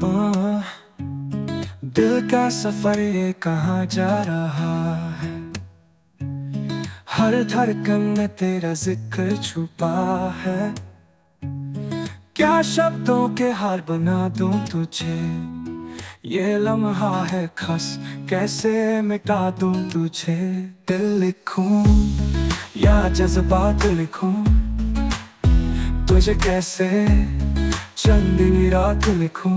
आ, दिल का सफर ये कहाँ जा रहा है। हर धड़कन में तेरा जिक्र छुपा है। क्या शब्दों के हार बना दूं तुझे। ये लम्हा है खस, कैसे मिटा दूं तुझे। दिल लिखूं या जज्बात लिखूं, तुझे कैसे चंदनी रात लिखूं।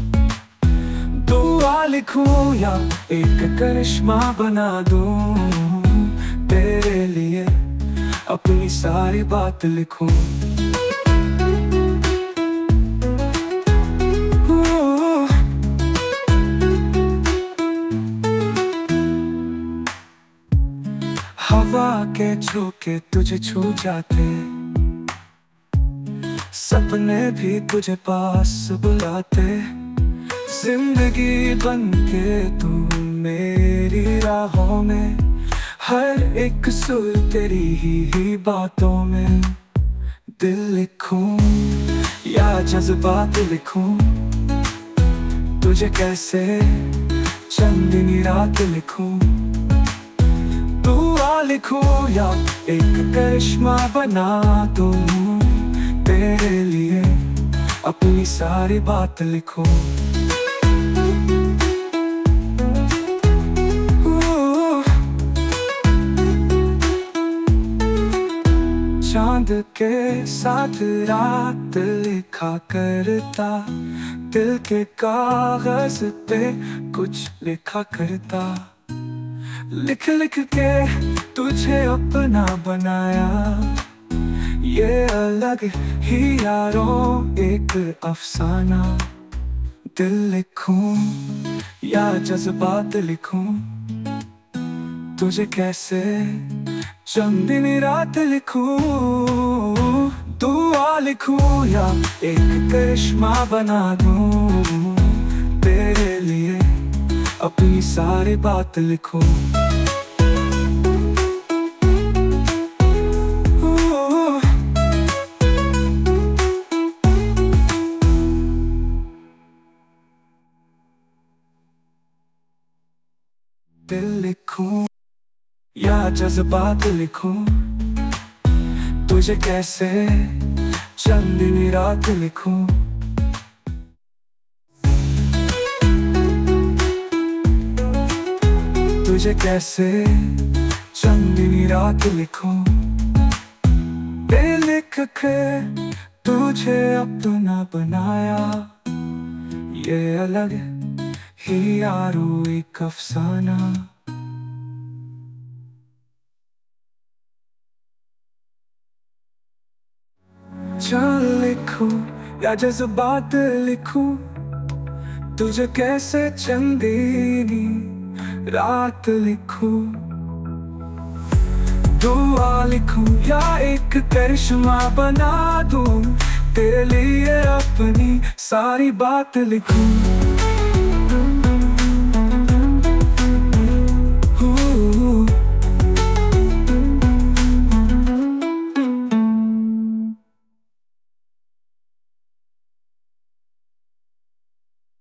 दुआ लिखूं या एक करिश्मा बना दूं, तेरे लिए अपनी सारी बात लिखूं। हवा के झोंके तुझे छू जाते, सपने भी तुझे पास बुलाते। जिंदगी बन के तू मेरी राहों में, हर एक सुर तेरी ही बातों में। दिल लिखूं या जज्बात लिखूं, तुझे कैसे चंदनी रात लिखूं। दुआ लिखूं या एक करिश्मा बना दूं, तेरे लिए अपनी सारी बात लिखूं। चांद के साथ रात लिखा करता, दिल के कागज पे कुछ लिखा करता। लिख लिख के तुझे अपना बनाया, ये अलग ही यारों एक अफसाना। दिल लिखूं या जज्बात लिखूं, तुझे कैसे चंदनी रात लिखूं। दुआ लिखूं या एक करिश्मा बना दूं, तेरे लिए अपनी सारी बात लिखूं। दिल लिखूं या जज्बात लिखूं, तुझे कैसे चंदनी रात लिखूं। तुझे कैसे चंदनी रात लिखूं। दिल लिख के तुझे अपना बनाया, ये अलग ही यारो एक अफसाना। चल लिखूं या जज्बात लिखूं, तुझे कैसे चंदनी रात लिखूं। दुआ लिखूं या एक करिश्मा बना दूं, तेरे लिए अपनी सारी बात लिखूं।